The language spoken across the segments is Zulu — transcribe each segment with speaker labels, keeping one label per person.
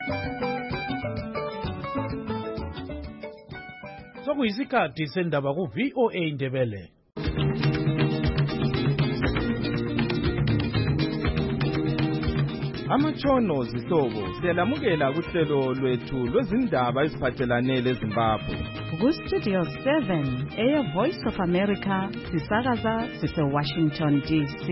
Speaker 1: Sokuyisikhathi sendaba ku VOA Indebele.
Speaker 2: Amatshono zihlobo siyalamukela kuhlelo lwethu lwezindaba eziphathelane leZimbabwe.
Speaker 3: Ku-Studio 7 Air Voice of America sisakaza sise-Washington DC.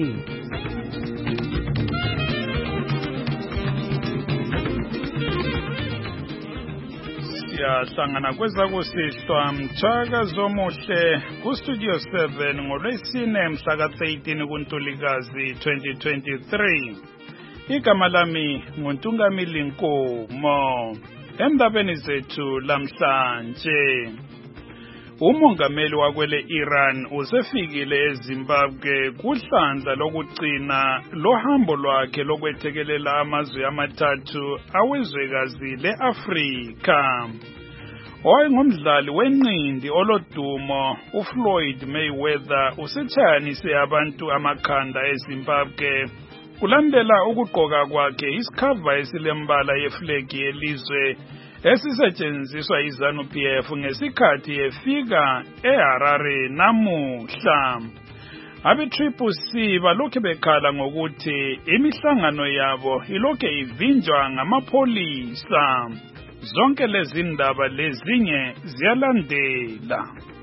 Speaker 4: Siyahlangana kwezakusihlwa Mtshaka Zomuhle ku-Studio 7 ngoLwesine mhla ka-13 kuNtulikazi 2023. Igama lami nguNtungamili Nkomo. Endabeni zethu lamhlanje, umongameli wakwele Iran usefikile eZimbabwe kuhlandla lokugcina lohambo lwakhe lokwethekelela amazwe amathathu awezwekazi leAfrika. Owayengumdlali wenqindi olodumo uFloyd Mayweather usetshayanise abantu amakhanda eZimbabwe kulandela ukugqoka kwakhe isikhava esilembala yeflegi yelizwe esisetshenziswa iZANU-PF ngesikhathi efika eHarare namuhla. Abe-CCC balokhu bekhala ngokuthi imihlangano yabo ilokhu ivinjwa ngamapholisa. Zonke lezi ndaba lezinye ziyalandela.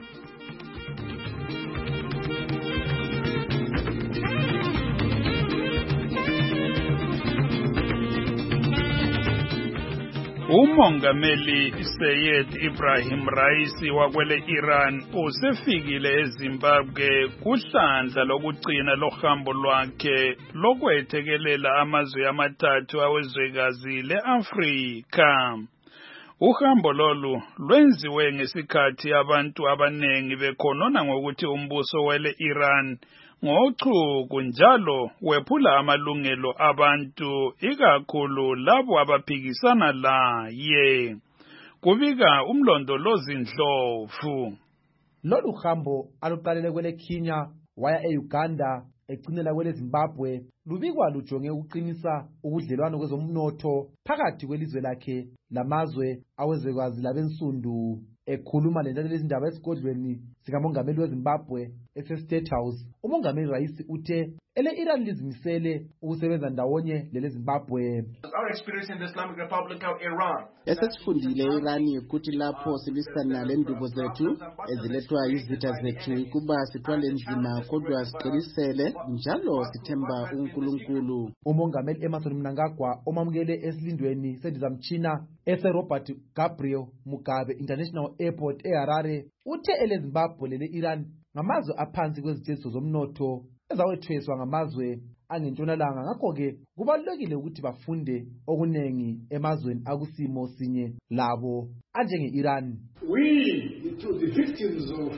Speaker 4: Umongameli Syed Ibrahim Raisi wakwele Iran usefikile eZimbabwe kuhlandla lokugcina lohambo lwakhe lokwethekelela amazwe amathathu awezwekazi leAfrika. Uhambo lolu lwenziwe ngesikhathi abantu abanengi bekhonona ngokuthi umbuso wele Iran ngochuku njalo wephula amalungelo abantu ikakhulu labo abaphikisana laye. Kubika umlondolozi Ndlovu.
Speaker 5: Lolu hambo aluqalele kwele Kenya waya eUganda egcinela kwele Zimbabwe lubikwa lujonge ukuqinisa ubudlelwano kwezomnotho phakathi kwelizwe lakhe lamazwe awezwekazi labensundu. Ekhuluma lezindaba esigodlweni sikamongameli weZimbabwe ese-State House, umongameli Raisi uthe Iran lizimisele ukusebenza ndawonye leZimbabwe.
Speaker 6: Our experience in the Islamic Republic of Iran.
Speaker 7: Esesifundile Iran ukuthi lapho silwisana lendubo zethu ezilethwa izitha zethu kuba sithwale nzima kodwa siqinisele njalo sithemba uNkulunkulu.
Speaker 5: Umongameli Emmerson Mnangagwa omamukele esilindweni sendizamtshina ese-Robert Gabriel Mugabe International Airport eHarare uthe eleZimbabwe lele-Iran ngamazwe aphansi kwezithethiso zomnotho ezawethweswa ngamazwe angentshonalanga. Ngakho-ke kubalulekile ukuthi bafunde okunengi emazweni akusimo sinye labo anjenge-Iran.
Speaker 8: We, the victims of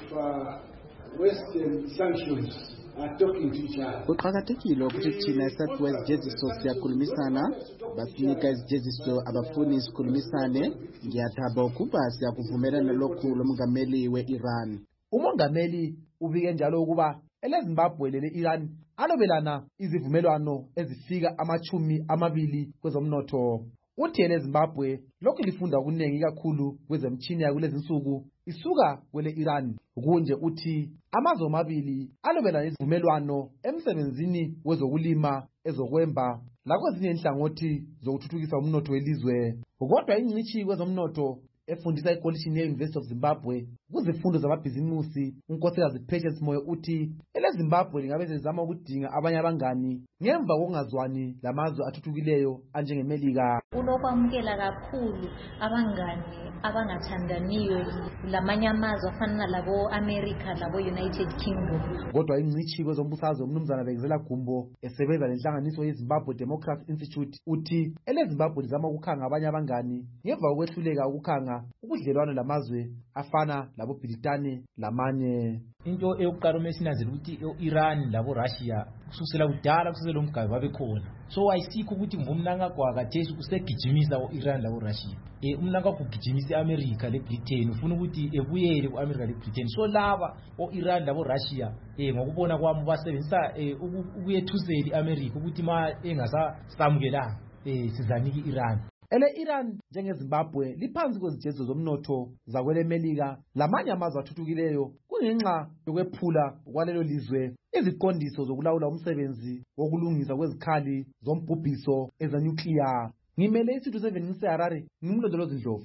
Speaker 8: Western sanctions, are talking to each other.
Speaker 7: Kuqakathekile ukuthi thina esaphiwa izijeziso siyakhulumisana, basinika izijeziso abafuni isikhulumisane. Ngiyathaba ukuba siyakuvumelana lokhu lomongameli we-Iran.
Speaker 5: Umongameli ubike njalo ukuba eleZimbabwe lele-Iran alobelana izivumelwano ezifika 20 kwezomnotho. Uthi eleZimbabwe lokhu lifunda okuningi kakhulu kwezemtshini yakulezinsuku isuka kwele-Iran. Kunje uthi amazwe amabili alobelana izivumelwano emsebenzini wezokulima, ezokwemba lakwezinye inhlangothi zokuthuthukisa umnotho welizwe. Kodwa ingcitshi kwezomnotho efundisa ekolishini ye-University of Zimbabwe kuzifundo zamabhizimusi unkosikazi Patience Moyo uthi eleZimbabwe lingabe sezama ukudinga abanye abangani ngemva kokungazwani lamazwe athuthukileyo anjengeMelika.
Speaker 9: Unokwamukela kakhulu abangani abangathandaniyo lamanye amazwe afana labo America labo United Kingdom.
Speaker 5: Kodwa ingcitshi kwezombusazwe umnumzana Bekezela Gumbo esebenza lenhlanganiso yeZimbabwe Democracy Institute uthi eleZimbabwe lizama ukukhanga abanye abangani ngemva kokwehluleka ukukhanga ubudlelwano lamazwe afana labo Britane lamanye.
Speaker 10: Into eyokuqala mesinazela ukuthi iRan labo Russia kusukela kudala kusele umgabe babekhona. So ayisikho ukuthi ngumnangagwa kathesi usegijimisa uIran labo Russia. Umnangagwa ugijimisa iAmerica leBritain ufuna ukuthi ebuyele kuAmerica leBritain. So laba oIran labo Russia ngokubona kwami basebenzisa ukuyethuzela iAmerica ukuthi ma engasasamukelanga sizanike iRan.
Speaker 5: Ele-Iran njengeZimbabwe liphansi kwezijezo zomnotho zakwele Melika lamanye amazwe athuthukileyo kungenxa yokwephula kwalelo lizwe iziqondiso zokulawula umsebenzi wokulungisa kwezikhali zombhubhiso ezenyukliya. Ngimele isithu 7 ngiseHarare, ngimlondolozi Ndlovu.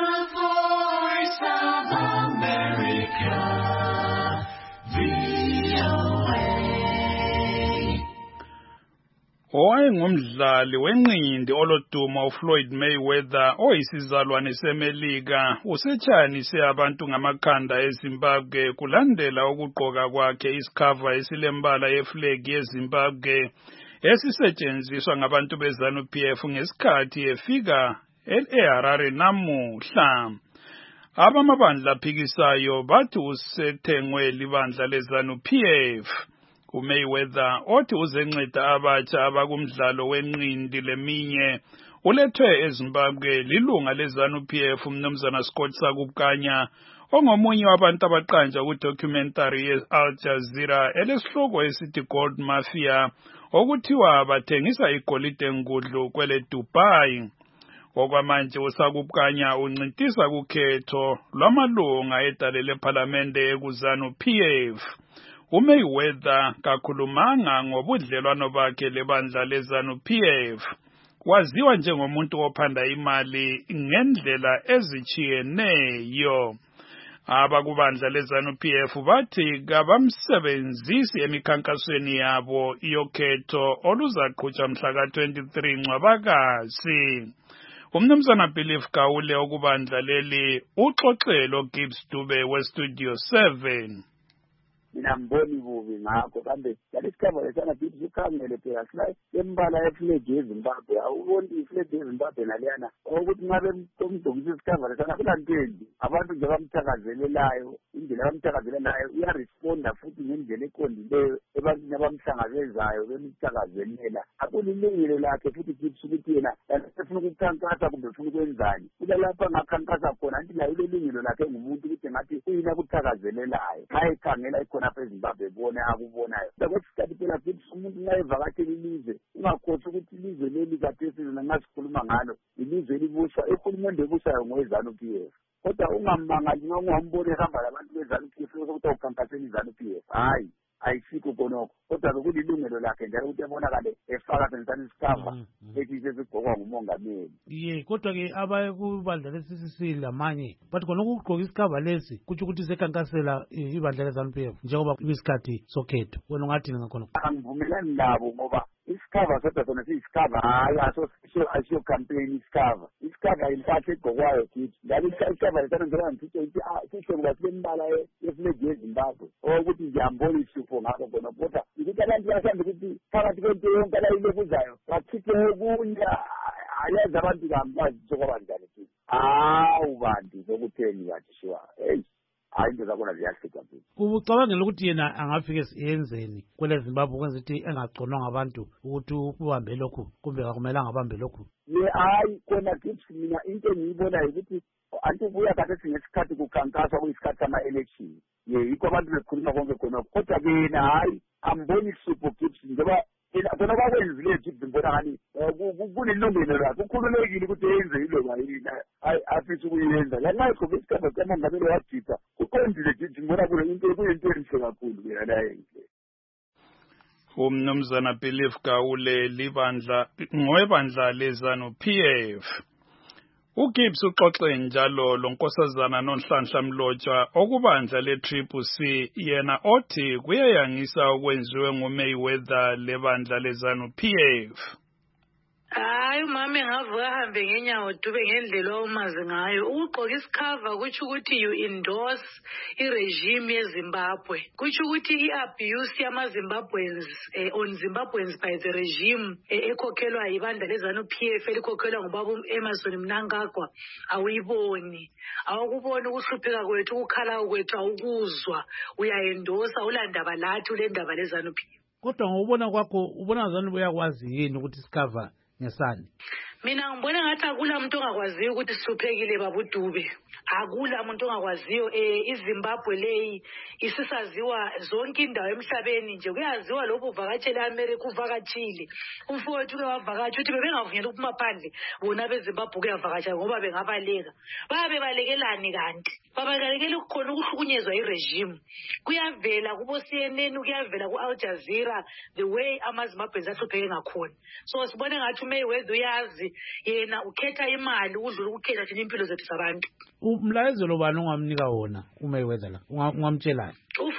Speaker 4: Owayengumdlali wenqindi olodumo uFloyd Mayweather oyisizalwane seMelika usetshayanise abantu ngamakhanda eZimbabwe kulandela ukugqoka kwakhe isikhava esilembala yeflegi yeZimbabwe esisetshenziswa ngabantu beZANU-PF ngesikhathi efika eHarare namuhla. Abamabandla aphikisayo bathi usethengwe libandla leZANU-PF. uMayweather othi uzenceda abatsha abakumdlalo wenqindi leminye ulethwe eZimbabwe lilunga leZANU-PF umnumzana Scott Sakubukanya ongomunye wabantu abaqanja kudocumentary ye-Al Jazeera elesihloko esithi Gold Mafia okuthiwa bathengisa igolide ngudlu kwele Dubai. Okwamanje uSakubukanya uncintisa kukhetho lwamalunga edale lephalamende ekuZANU-PF. uMayweather kakhulumanga ngobudlelwano bakhe lebandla leZANU-PF. Waziwa njengomuntu ophanda imali ngendlela ezichiyeneyo. Abakubandla leZANU-PF bathi kabamsebenzisi emikhankasweni yabo yokhetho oluzaqhutshwa mhla ka-23 Ncwabakazi. Umnumzana Belief Gawule okubandla leli uxoxelo Gibbs Dube weStudio 7.
Speaker 11: Mina mboni bubi ngakho kambe lesikhava lesana bithi sikhangele phela sila embala yeflag yeZimbabwe awuboni iflag yeZimbabwe naliyana ukuthi ngabe komdongisa isikhava lesana kulantendi abantu nje bamthakazelelayo indlela bamthakazelelayo uyaresponda futhi ngendlela eqondileyo ebantwini abamhlangabezayo bemthakazelela akulilungelo lakhe futhi kithi ukuthi yena ufuna ukukhankasa kumbe ufuna ukwenzani kulalapha ngakhankasa khona anti layo ilungelo lakhe ngumuntu ukuthi ngathi uyina kuthakazelelayo hayi khangela ikhona apha eZimbabwe bona akubonayo lokwesikhathi phela kithi umuntu nxa evakatshela ilizwe ungakhohlwa ukuthi ilizwe leli kathesi nxa sikhuluma ngalo ilizwe libuswa uhulumende ebusayo ngoweZANU-PF kodwa ungamangali nxa ungambona ehamba labantu beZANU-PF sokuthi ukhankasela iZANU-PF hayi ayisikho konoko kodwa kulilungelo lakhe njalo ukuthi ebonakale efaka sensani isikhava ethi sesigqokwa ngumongameli.
Speaker 1: Kodwa-ke abakubandla le-CCC lamanye bathi khona ukugqoka isikhava lesi kutsho ukuthi sekhankasela ibandla leZANU-PF njengoba kwisikhathi sokhetho. Wena ungathini ngakhona?
Speaker 11: Angivumelani nabo ngoba isikhava sodwa sona siyisikava hayi asiyo campaign isikhava impahla egqokwayo kithi ngabe isikhava lesana njengoba ngithutshe ukuthi sihle ngoba silembala yeflag yeZimbabwe okuthi nje amboni isipho ngakho khona kodwa ukuthi abantu basambe ukuthi phakathi kwento yonke abayilebuzayo bachithe okunye ayazi abantu bazitshoko kanjani kithi bantu zokutheni yathishiwa hayi into zakhona ziyahlika kithi.
Speaker 1: Ucabangela ukuthi yena angafike yenzeni kwele Zimbabwe ukwenza ukuthi engagconwa ngabantu ukuthi ubambe lokhu kumbe akumelanga abambe lokhu?
Speaker 11: Hayi khona kithi mina into engiyibonayo ukuthi anti buya kade ngesikhathi kukhankaswa kuyisikhathi sama-election yikho abantu bekhuluma konke khona kodwa-ke yena hayi amboni isipho kithi njengoba khona kwakwenzile kithi ngibona ngani kunelungelo lakhe ukhululekile ukuthi yenze iloba yini afisa ukuyenza lanxa egqoke isikhava sikamongameli wajitha kuqondile kithi ngibona kuyinto enhle kakhulu mina naye.
Speaker 4: Umnumzana Belief Gawule ngowebandla leZANU-PF. uGibbs uxoxe njalo lonkosazana noNhlanhla Mlotshwa okubandla le-CCC yena othi kuyayangisa okwenziwe nguMayweather lebandla leZANU-PF.
Speaker 12: Hayi umama engavuka ahambe ngenyawo Dube ngendlela omazi ngayo ukugqoka isikhava kutsho ukuthi you endorse iregime yeZimbabwe kutsho ukuthi iabuse yamaZimbabweans on Zimbabweans by the regime ekhokhelwa ibandla leZANU-PF elikhokhelwa ngubaba Emmerson Mnangagwa awuyiboni awukuboni ukuhlupheka kwethu ukukhala kwethu awukuzwa uyaendosa ulandaba lathi ulendaba leZANU-PF.
Speaker 1: Kodwa ngokubona kwakho ubona ZANU uyakwazi yini ukuthi isikhava ngesani?
Speaker 12: mina ngibona ngathi akula umuntu ongakwaziyo ukuthi sihluphekile babuDube. Akula umuntu ongakwaziyo iZimbabwe leyi isisaziwa zonke indawo emhlabeni nje kuyaziwa lokho uvakatshele eAmerica uvakatshile umfowethu ke wavakatsha uthi bebengavunyelwa ukuphuma phandle bona beZimbabwe kuyavakatsha ngoba bengabaleka babe balekelani kanti babalekela ukukhona ukuhlukunyezwa iregime kuyavela kubo CNN kuyavela ku Al Jazeera the way amaZimbabweans ahlupheke ngakhona so sibone ngathi uMayweather uyazi yena ukhetha imali udlula ukukhetha thina impilo zethu zabantu.
Speaker 1: Umlayezelo bani ongamnika wona uMayweather la ungamtshelani?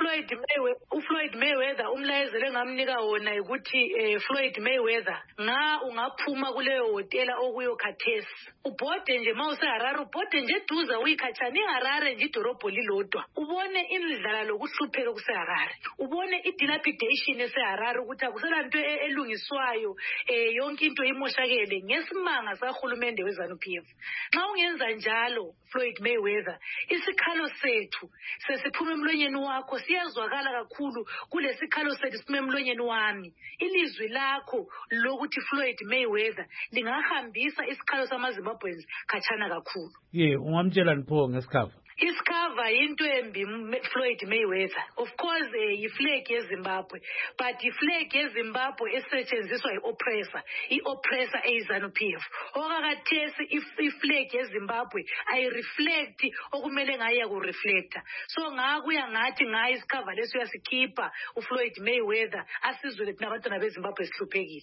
Speaker 12: uFloyd Mayweather umlayezelo engamnika wona ukuthi Floyd Mayweather ungaphuma kuleyo hotela okuyo khathesi ubhode nje mawuseHarare ubhode nje duza uyikhathani eHarare nje idorobho lilodwa ubone indlala lokuhlupheka kuseHarare ubone idilapidation eseHarare ukuthi akusela into elungiswayo yonke into imoshakele ngesimanga sahulumende weZANU-PF. Xa ungenza njalo Floyd Mayweather isikhalo sethu sesiphuma emlonyeni wakho siyazwakala kakhulu kulesikhalo sethu siphuma emlonyeni wami ilizwi lakho lokuthi Floyd Mayweather lingahambisa isikhalo samaZimbabweans khatshana kakhulu.
Speaker 1: Ungamtshela nipho ngesikhava
Speaker 12: Isikava into embi Floyd Mayweather. Of course iflag yeZimbabwe, but iflag yeZimbabwe esetshenziswa ioppressor eZANU-PF. Okakathesi iflag yeZimbabwe ayireflect okumele ngaya ku reflector. So ngakuya ngathi ngayi isikava leso uyasikhipha uFloyd Mayweather asizwe lethi nabantwana beZimbabwe sihluphekile.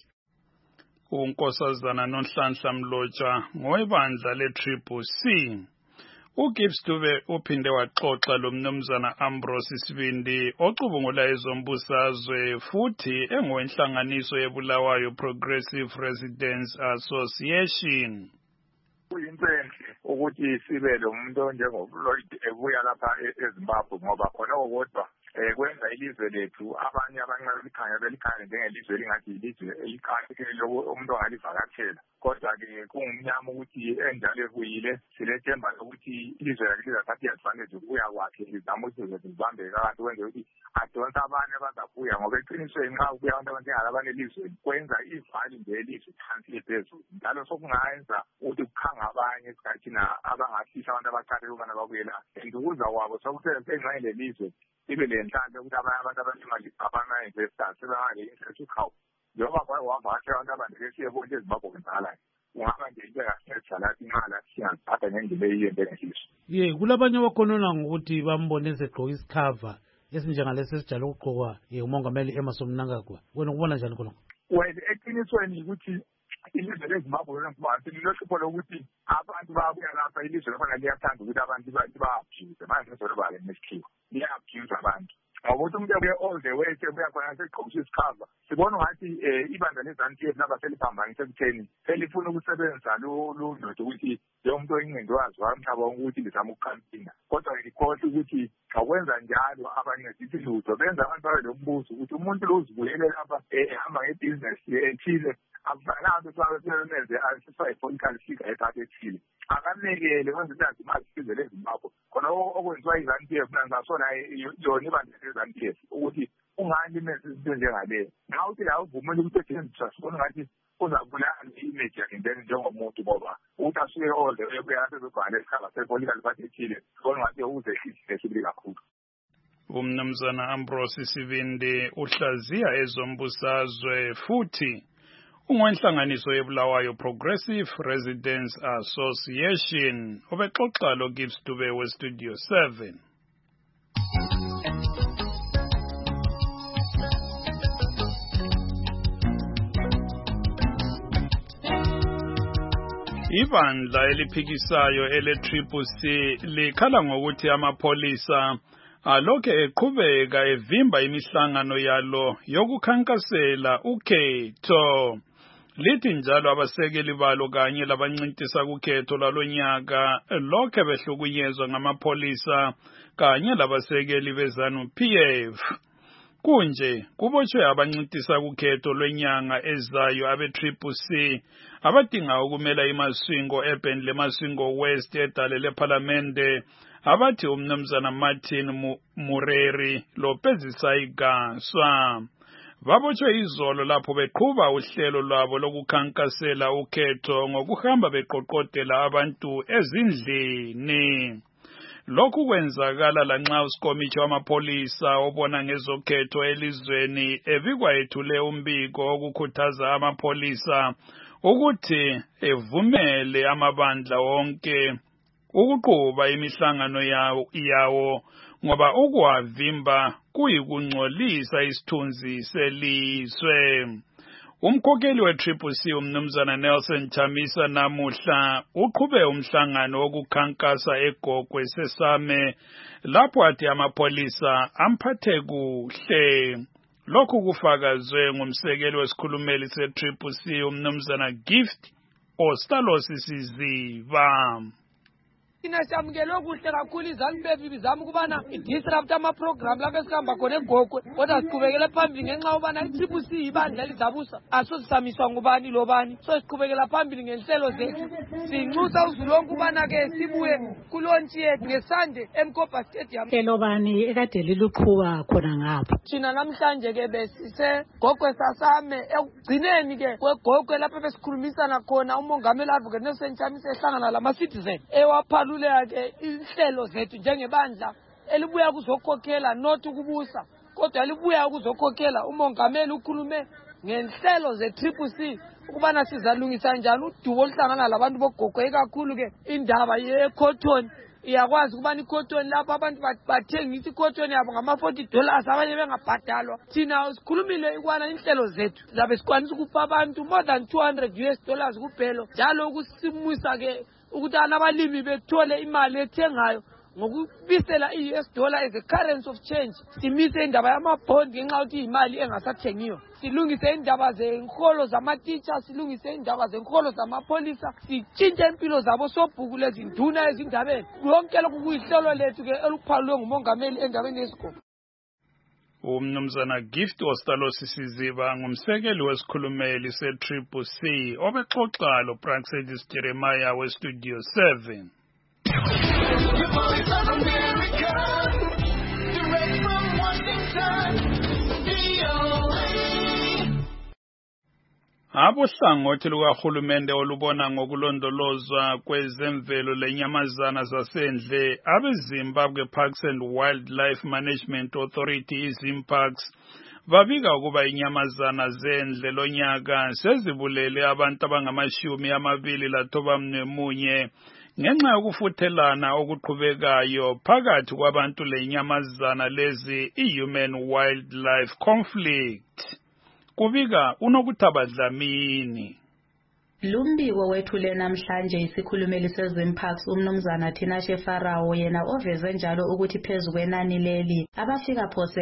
Speaker 4: uNkosazana Nonhlanhla Mlotsha ngowebandla le-CCC. uGibbs Dube uphinde waxoxa lo mnumzana Ambrose Sibindi ocubungula ezombusazwe futhi engowenhlanganiso yeBulawayo Progressive Residents Association.
Speaker 13: Kuyinto enhle ukuthi sibe lo muntu onjengoFloyd ebuya lapha eZimbabwe ngoba khona kodwa kwenza ilizwe lethu abanye abancane belikhanya njengelizwe lingathi ilizwe eliqhakeke lokho umuntu ongalivakatshela kodwa-ke kungumnyama ukuthi enjalo kuyile silethemba lokuthi ilizwe lakhe lizathatha i-advantage ukubuya kwakhe lizama ukuthi zibambeke kahle kwenzela ukuthi adonse abanye abazabuya ngoba eqinisweni nxa kubuya abantu abanjengalabana elizweni kwenza ivali nje elizwe phansi liphezulu njalo sokungayenza ukuthi kukhanga abanye esikhathini abangahlisa abantu abaqale ukubana babuyela and ukuza kwabo sokusenxa lelizwe ibe lenhlanhla ukuthi abanye abantu abanemali abama-investors sebengale-interest ukhawu njengoba wavakashela abantu abandiesiye bonke eZimbabwe ngenzakalayo ungaba nje into engasinethalathi inqala singaziphatha ngendlela eyiyento engehlisa.
Speaker 1: Kulabanye abakhonona ngokuthi bambone esegqoka isikhava esinjengalesi esijala ukugqokwa umongameli Emmerson Mnangagwa. Wena ukubona njani khona?
Speaker 13: Well, eqinisweni ukuthi ilizwe leZimbabwe lilohlupho lokuthi abantu babuya lapha ilizwe lafana liyathanda ukuthi abantu ba-abuse manje ngizolobale nesikhiwa liya-abuse abantu ngokuthi umuntu abuye all the way sebuya khona segqokisa isikhava sibona ngathi ibandla leZANU-PF laba seliphambanise ekutheni selifuna ukusebenzisa lundoda ukuthi lo muntu oyingqindi waziwa umhlaba wonke ukuthi lizama ukukhampina kodwa likhohle ukuthi ngakwenza njalo abancedisi lutho benza abantu babe lombuzo ukuthi umuntu lo uzibuyele lapha ehamba ngebhizinesi ethile akufanelanga ukuthi asifake i-political figure ethatha ethile akamekele kwenza ukuthi imali isizwe leZimbabwe khona okwenziwa iZANU-PF nangasona yona ibandla leZANU-PF ukuthi ungani imenze izinto njengaleyo nxa uthi la uvumele ukuthi etshenziswa sibona ngathi uzabulala i-image yakhe then njengomuntu ngoba ukuthi asuke all the way kuya sezobhala isikhava se-political party ethile sibona ngathi uzehlise esibili kakhulu.
Speaker 4: Umnumzana Ambrose Sibindi uhlaziya ezombusazwe futhi ungowenhlanganiso yeBulawayo Progressive Residents Association obexoxa lo Gibbs Dube weStudio 7. Ibandla eliphikisayo ele-CCC likhala ngokuthi amapolisa alokhe eqhubeka evimba imihlangano yalo yokukhankasela ukhetho. Lithi njalo abasekeli balo kanye labancintisa kukhetho lalonyaka lokhe behlukunyezwa ngamapolisa kanye labasekeli beZANU-PF. Kunje kubotshwe abancintisa kukhetho lwenyanga ezayo abe-CCC abadinga ukumela iMasvingo Urban leMasvingo West edale lePhalamende abathi umnumzana Martin Mureri loPezisaigaswa. babotshwe izolo lapho beqhuba uhlelo lwabo lokukhankasela ukhetho ngokuhamba beqoqodela abantu ezindlini. Lokhu kwenzakala lanxa uSkomithi wamapolisa obona ngezokhetho elizweni ebikwa ethule umbiko okukhuthaza amapolisa ukuthi evumele amabandla wonke ukuqhuba imihlangano yawo ngoba ukuwavimba kuyikungcolisa isithunzi selizwe. Umkhokheli we-CCC umnumzana Nelson Chamisa namuhla uqhube umhlangano wokukhankasa eGogwe Sesame lapho athi amapolisa amphathe kuhle. Lokhu kufakazwe ngumsekeli wesikhulumeli se-CCC umnumzana Gift Ostalosisiziva.
Speaker 14: Inasamukele okuhle kakhulu iZANU-PF bizama ukubana idisrupt ama-program lapho esihamba khona eGogwe kodwa siqhubekele phambili ngenxa yokubana i-CCC ibandla elizabusa asosisamiswa ngubani lobani so siqhubekela phambili ngenhlelo zethu sinxusa uzulu wonke ukubana-ke sibuye kulontshi yethu ngesande eMkopa Stadium.
Speaker 15: Hlelo bani ekade liluqhuba khona ngapho?
Speaker 14: Thina namhlanje-ke besiseGogwe Sesame ekugcineni-ke kweGogwe lapho besikhulumisana khona umongameli Advocate Nelson Chamisa ehlangana lama-citizen ewaphalu ke inhlelo zethu njengebandla elibuya kuzokhokhela not ukubusa kodwa libuya kuzokhokhela. Umongameli ukhulume ngenhlelo ze-CCC ukubana sizalungisa njani udubo oluhlangana labantu boGogwe kakhulu ke indaba ye-cotton. Iyakwazi ukubana i-cotton lapho abantu bathengisa i-cotton yabo ngama-$40 abanye bengabhadalwa. Thina sikhulumile ukubana inhlelo zethu zabe sikwanisa ukupha abantu more than $200 kuphela njalo ukusimisa-ke ukuthi abalimi bethole imali ethengayo ngokubisela i-US$ as a currency of change. Simise indaba yamabond ngenxa yokuthi imali engasathengiyo. Silungise indaba zenholo zama-teacher, silungise indaba zenholo zamapolisa, sitshintshe impilo zabo sobhuku lezinduna ezindabeni. Lonke lokhu kuyihlelo lethu-ke eluphalwe ngumongameli endabeni yesigodi.
Speaker 4: Umnumzana Gift Ostalosisiziva ngumsekeli wesikhulumeli se-CCC obexoxa loPraxedis Jeremiah weStudio 7. Abohlangothi lukahulumende olubona ngokulondolozwa kwezemvelo lenyamazana zasendle abeZimbabwe Parks and Wildlife Management Authority iZimparks babika ukuba inyamazana zendle lonyaka sezibulele abantu abangama-21 ngenxa yokufuthelana okuqhubekayo phakathi kwabantu lenyamazana lezi i-human wildlife conflict. Kubika uNokuthaba Dlamini.
Speaker 16: Lumbiko wethule namhlanje isikhulumeli seZimparks umnumzana Tinashe Farao yena oveze njalo ukuthi phezu kwenani leli abafika phose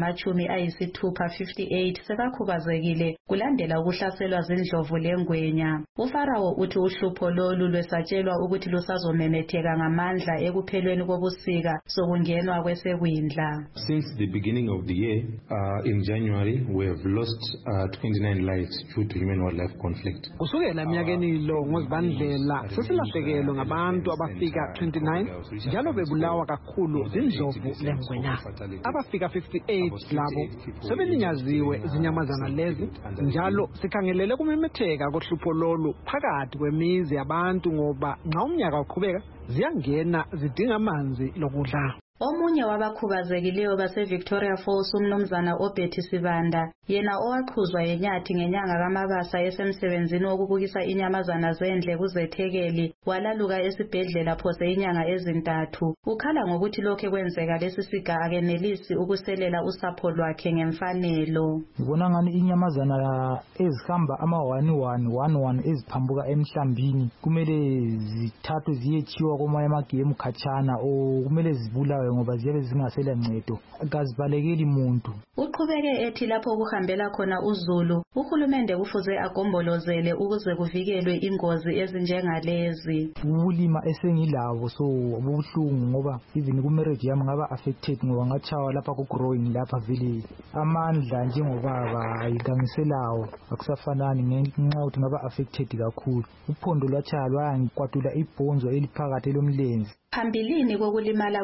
Speaker 16: abangama-58 sebakhubazekile kulandela ukuhlaselwa zindlovu lengwenya. UFarao uthi uhlupho lolu lwesatshelwa ukuthi lusazomemetheka ngamandla ekuphelweni kobusika sokungenwa kwesekwindla.
Speaker 17: Since the beginning of the year, in January, we have lost 29 lives due to human wildlife conflict.
Speaker 18: Eminyakeni lo ngozibandlela sesilahlekelwe ngabantu abafika 29 njalo bebulawa kakhulu zindlovu lengwenya. Abafika 58 labo sebelinyaziwe zinyamazana lezi njalo sikhangelele kumemetheka kohlupho lolu phakathi kwemizi yabantu ngoba nxa umnyaka uqhubeka ziyangena zidinga amanzi lokudla.
Speaker 16: Omunye wabakhubazekileyo base-Victoria Falls umnumzana Obhethi Sibanda yena owaqhuzwa yenyathi ngenyanga kaMabasa esemsebenzini wokubukisa inyamazana zendle kuzethekeli walaluka esibhedlela phose inyanga ezintathu. Ukhala ngokuthi lokho kwenzeka lesi siga akenelisi ukuselela usapho lwakhe ngemfanelo.
Speaker 19: Ngibona ngani inyamazana ezihamba ama-11 eziphambuka emhlambini kumele zithathwe ziyechiwa komanye amagemu khatshana o kumele zibulawe ngoba ziyabe zingasela ncedo akazibalekeli muntu.
Speaker 16: Uqhubeke ethi lapho kuhambela khona uzulu uhulumende kufuze agombolozele ukuze kuvikelwe ingozi ezinjengalezi.
Speaker 19: Ubulima esengilabo so ubuhlungu ngoba even ku-marriage yami ngaba affected ngoba ngachawa lapha ku-growing lapha vele amandla njengobaba ayigangiselawo akusafanani ngenxa ukuthi ngaba affected kakhulu. Uphondo lwachaya lwangikwatula ibhonzo eliphakathi lomlenzi.
Speaker 16: Phambilini kokulimala kukaSibanda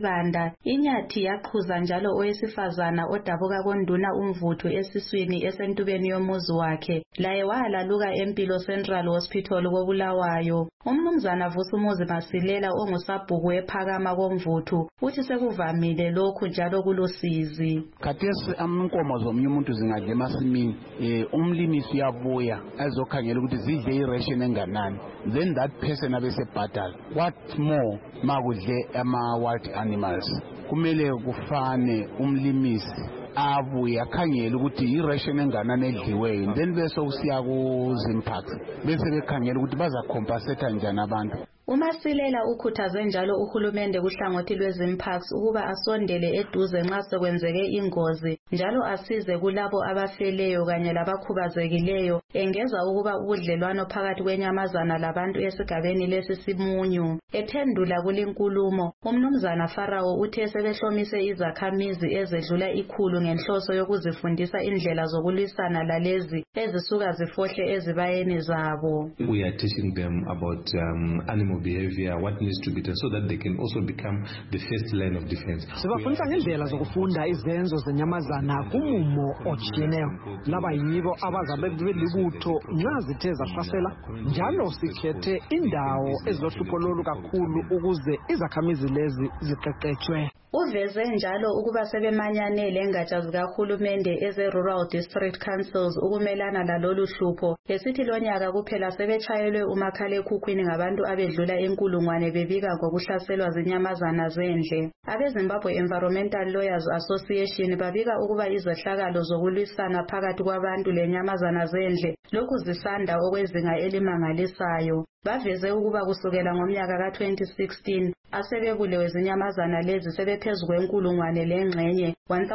Speaker 16: Sibanda, inyathi yaqhuza njalo owesifazana odabuka konduna umvuthu esiswini esentubeni yomuzi wakhe, laye walaluka eMpilo Central Hospital koBulawayo. Umnumzana Vusumuzi Masilela ongusabhuku ephakama komvuthu uthi sekuvamile lokhu njalo kulusizi.
Speaker 20: Khathesi inkomo zomunye umuntu zingadla emasimini, umlimi siyabuya azokhangela ukuthi zidle iration enganani, then that person abesebhadala. What more makudle ama-wild animals? Kumele kufane umlimisi abuye akhangele ukuthi iration enganani edliweyo, then bese usiya ku-Zimparks bese bekhangela ukuthi bazacompensate njani abantu.
Speaker 16: uMasilela ukhuthaze njalo uhulumende kuhlangothi lweZimparks ukuba asondele eduze nxa sekwenzeke ingozi njalo asize kulabo abafeleyo kanye labakhubazekileyo, engeza ukuba ubudlelwano phakathi kwenyamazana labantu esigabeni lesi simunyu. Ethendula kulinkulumo, umnumzana Pharaoh uthe sebehlomise izakhamizi ezedlula 100 ngenhloso yokuzifundisa indlela zokulwisana lalezi ezisuka zifohle ezibayeni zabo.
Speaker 17: We are teaching them about animal behavior, what needs to be done so that they can also become the first line of defense.
Speaker 18: Sibafundisa ngendlela zokufunda izenzo zenyamazana kumumo ojiyeneyo. Laba yibo abazabe belibutho nxa zithe zahlasela. Njalo sikhethe indawo ezilohlupho lolu kakhulu ukuze izakhamizi lezi ziqeqetshwe.
Speaker 16: Uveze njalo ukuba sebemanyanele engatsha zikahulumende eze-Rural District Councils ukumelana lalolu hlupho. Esithi lonyaka kuphela sebetshayelwe umakhalekhukhwini ngabantu abedlula 1,000 bebika ngokuhlaselwa zinyamazana zendle. AbeZimbabwe Environmental Lawyers Association babika ukuba izehlakalo zokulwisana phakathi kwabantu lenyamazana zendle lokhu zisanda okwezinga elimangalisayo. Baveze ukuba kusukela ngomnyaka ka-2016 asebebulewe zinyamazana lezi sebephezu kwe1,000 lengxenye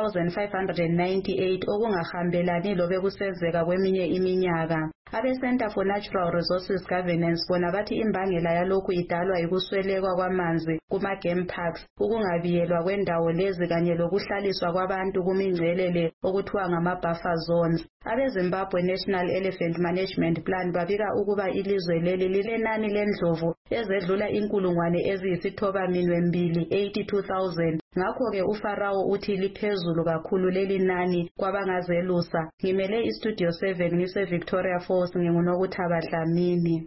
Speaker 16: 1598 okungahambelani lobe kusenzeka kweminye iminyaka. Abe-Center for Natural Resources Governance bona bathi imbangela yalokhu idalwa yikuswelekwa kwamanzi kuma-game parks, ukungabiyelwa kwendawo lezi kanye lokuhlaliswa kwabantu kumingcelele okuthiwa ngama-buffer zones. AbeZimbabwe National Elephant Management Plan babika ukuba ilizwe leli lilenani lendlovu ezedlula 9,982,000. Ngakho-ke uPharaoh uthi liphezulu kakhulu leli nani kwabangazelusa. Ngimele iStudio 7 ngise-Victoria Falls nginguNokuthaba Dlamini.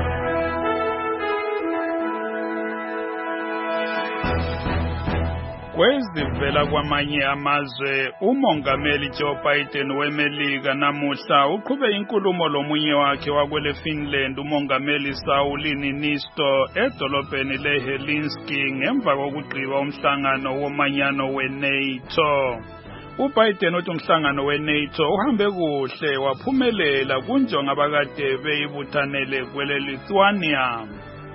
Speaker 4: Kwezivela kwamanye amazwe, umongameli Joe Biden weMelika namuhla uqhube inkulumo lomunye wakhe wakwele Finland umongameli Sauli Niinisto edolobheni leHelsinki ngemva kokugqiba umhlangano womanyano weNATO. uBiden uthi umhlangano weNATO uhambe kuhle waphumelela kunjonga abakade beyibuthanele kwele Lithuania.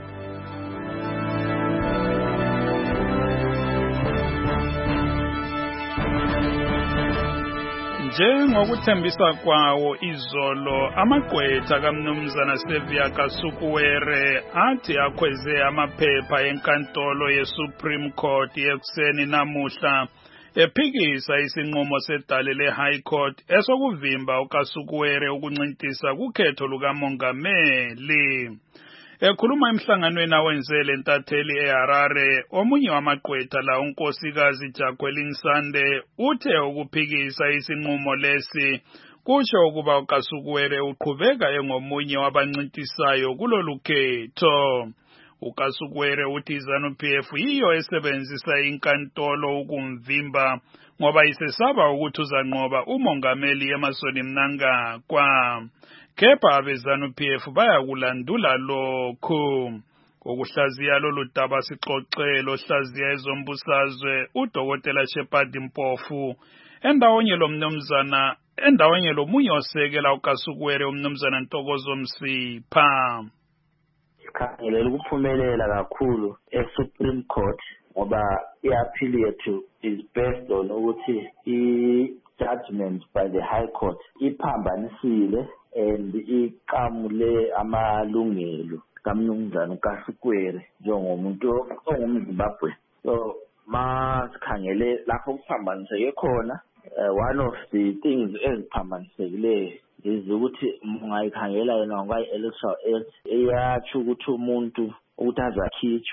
Speaker 4: Njengokuthembisa kwawo izolo, amagqwetha kaMnumzana Sevia Kasukuwere athi akhweze amaphepha enkantolo yeSupreme Court yekuseni namuhla ephikisa isinqumo sedale leHigh Court esokuvimba uKasukuwere ukuncintisa kukhetho lukamongameli. Ekhuluma emhlanganweni awenzele ntatheli eHarare, omunye wamagqwetha la unkosikazi Jacqueline Sande uthe ukuphikisa isinqumo lesi kusho ukuba uKasukuwere uqhubeka engomunye wabancintisayo kulolu khetho. uKasukuwere uthi iZANU-PF yiyo esebenzisa inkantolo ukumvimba ngoba isesaba ukuthi uzanqoba umongameli Emmerson Mnangagwa. Kepha abeZANU-PF bayakulandula lokhu. Ukuhlaziya lolu daba sixoxelo hlaziya ezombusazwe uDokotela Shepard Mpofu endawonye lomunye osekela uKasukuwere uMnumzana Ntokozo Msipha.
Speaker 11: Sikhangelela ukuphumelela kakhulu eSupreme Court ngoba i-appeal yethu is based on ukuthi i-judgment by the High Court iphambanisile and iqamule amalungelo kaMnumzana uKasukuwere njengomuntu ongumZimbabwe. So masikhangele lapho kuphambaniseke khona, one of the things eziphambanisekileyo is ukuthi ungayikhangela yona ngokwayi-electoral act eyatsho ukuthi umuntu ukuthi azakhitshwe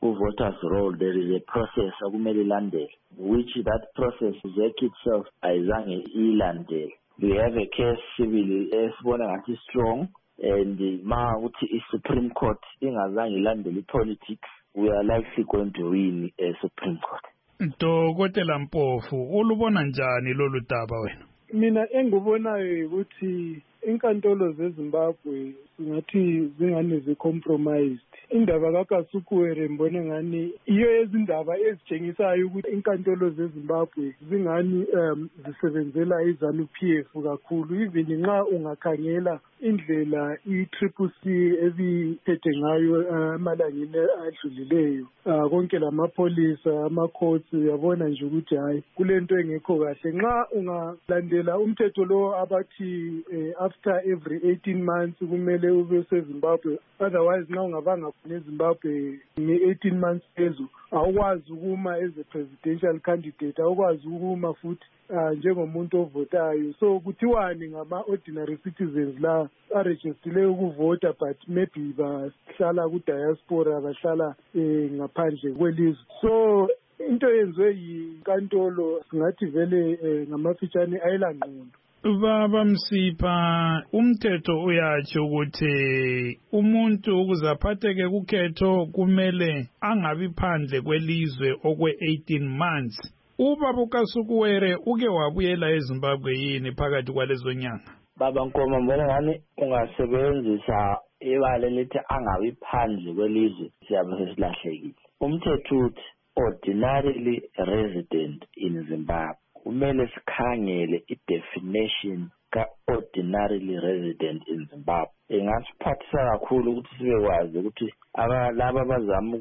Speaker 11: voters roll, there is a process okumele ilandele, which that process ZEC itself ayizange ilandele. We have a case civil esibona ngathi strong, and ma uthi i-Supreme Court ingazange ilandele politics, we are likely going to win a Supreme Court.
Speaker 4: Dokotela Mpofu, ulubona njani lolu daba wena?
Speaker 21: Mina engubonayo ukuthi inkantolo zeZimbabwe ngathi zingane zicompromised. Indaba kaKasukuwere mbone ngani iyo ezindaba ezitshengisayo ukuthi inkantolo zeZimbabwe zingani zisebenzela iZANU-PF kakhulu. Even nxa ungakhangela indlela i-CCC ebiphethe ngayo amalangeni adlulileyo, konke lamapolisa, ama-courts, uyabona nje ukuthi hayi kulento engekho kahle. Nxa ungalandela umthetho lo abathi after every 18 months kumele ube seZimbabwe, otherwise nxa ungabanga neZimbabwe nge-18 months phezu awukwazi ukuma as a presidential candidate, awukwazi ukuma futhi njengomuntu ovotayo. So kuthiwani ngama-ordinary citizens la arejistile ukuvota but maybe bahlala ku-diaspora, bahlala ngaphandle kwelizwe. So into yenziwe yinkantolo singathi vele ngamafitshane ayilanqondo.
Speaker 4: Baba Msipha, umthetho uyatsho ukuthi umuntu ukuze aphatheke kukhetho kumele angabi phandle kwelizwe okwe-18 months. Ubaba uKasukuwere uke wabuyela eZimbabwe yini phakathi kwalezo nyanga?
Speaker 11: Baba Nkoma, mbona ngani ungasebenzisa ibala lithi angabi phandle kwelizwe siyabe sesilahlekile. Umthetho uthi ordinarily resident in Zimbabwe. Kumele sikhangele i-definition ka-ordinarily resident in Zimbabwe. Ingasiphathisa kakhulu ukuthi sibekwazi ukuthi laba bazama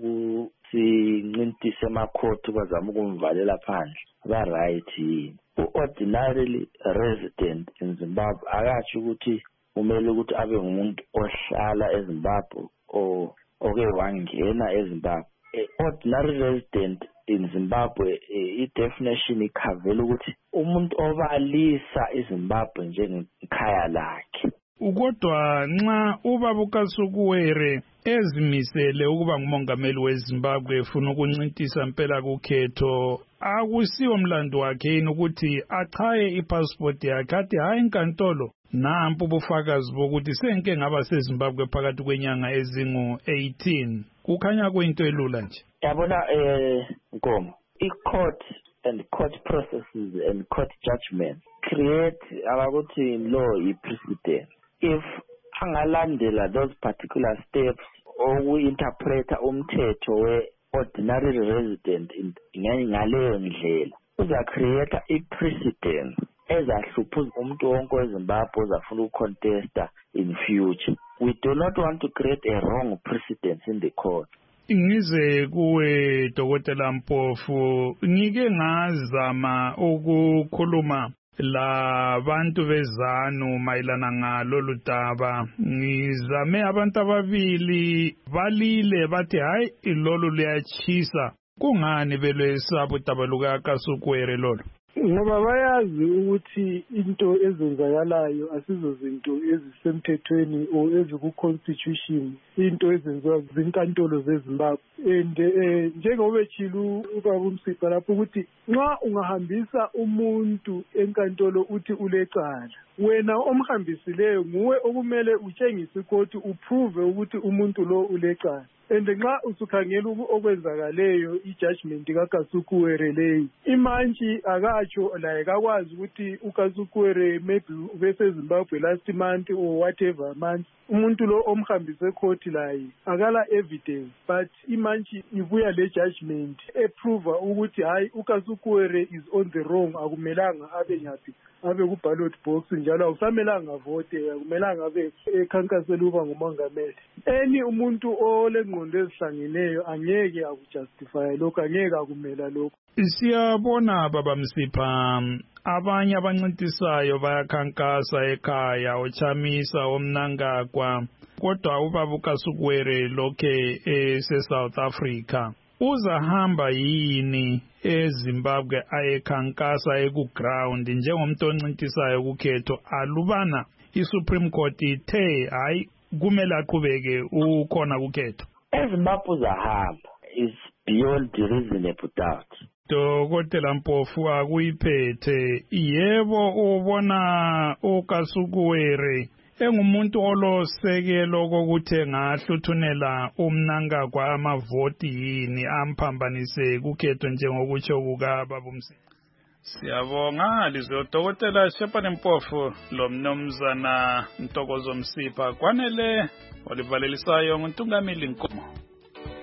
Speaker 11: ukusincintisa emakhoti, bazama ukumvalela phandle, ba-right yini. U-ordinarily resident in Zimbabwe akatsho ukuthi kumele ukuthi abe ngumuntu ohlala eZimbabwe oke wangena eZimbabwe. Ordinary resident in Zimbabwe, i-definition ikhavela ukuthi umuntu obalisa iZimbabwe njengekhaya lakhe.
Speaker 4: Kodwa nxa ubaba uKasukuwere ezimisele ukuba ngumongameli weZimbabwe efuna ukuncintisa impela kukhetho, akusiwo mlando wakhe yini ukuthi achaye ipassport yakhe athi hayi inkantolo nampu ubufakazi bokuthi senke ngaba seZimbabwe phakathi kwenyanga ezingu-18? Kukhanya kuyinto elula nje.
Speaker 11: Yabona Nkomo, i-court and court processes and court judgments create abakuthi law i-precedent. If angalandela those particular steps oku-interpreta umthetho we-ordinary resident ngaleyo ndlela, uza-create i-precedent ezahlupha umuntu wonke weZimbabwe ozafuna ukucontesta in future. We do not want to create a wrong precedent in the court.
Speaker 4: Ngize kuwe Dokotela Mpofu, ngike ngazama ukukhuluma labantu bezanu mayelana ngalolu daba. Ngizame abantu ababili balile bathi hayi ilolu liyachisa. Kungani belwesaba udaba lukaKasukuwere lolo?
Speaker 21: Ngoba bayazi ukuthi into ezenzakalayo asizo zinto ezisemthethweni o eziku-constitution, into ezenziwa zinkantolo zeZimbabwe. And njengoba etshilo ubaba uMsipha lapho ukuthi nxa ungahambisa umuntu enkantolo uthi ulecala, wena omhambisileyo nguwe okumele utshengise ikoti uprove ukuthi umuntu lo ulecala. And nxa usukhangela okwenzakaleyo i-judgment kaKasukuwere leyi, imantshi akatsho laye kakwazi ukuthi uKasukuwere maybe ubeseZimbabwe last month or whatever month. Umuntu lo omhambise court laye akala evidence, but imantshi ibuya le judgment eprove ukuthi hayi uKasukuwere is on the wrong, akumelanga abe nyaphi, abe ku ballot box, njalo awusamelanga vote, akumelanga abe ekhankasela uba ngumongameli. Umuntu olengqondo ezihlangeneyo angeke akujustify lokho, angeke akumela lokho.
Speaker 4: Siyabona Baba Msipha, abanye abancintisayo bayakhankasa ekhaya, ochamisa omnangagwa, kodwa ubaba uKasukuwere lokhe ese-South Africa. Uzahamba yini eZimbabwe ayekhankasa ekuground njengomuntu oncintisayo kukhetho alubana i-Supreme Court ithe hayi kumele aqhubeke ukhona kukhetho?
Speaker 11: eZimbabwe uzahamba.
Speaker 2: is beyond reasonable doubt.
Speaker 4: Dokotela Mpofu akuyiphethe yebo ubona uKasukuwere engumuntu olosekelo kokuthi engahluthunela umnankagwa amavoti yini amphambanise kukhetho njengokutsho kukaBabumsi. Siyabonga lizwe Dokotela Shepane Mpofu lo mnumzana Ntokozo Msipha kwanele walivalelisayo nguNtungamili Nkomo.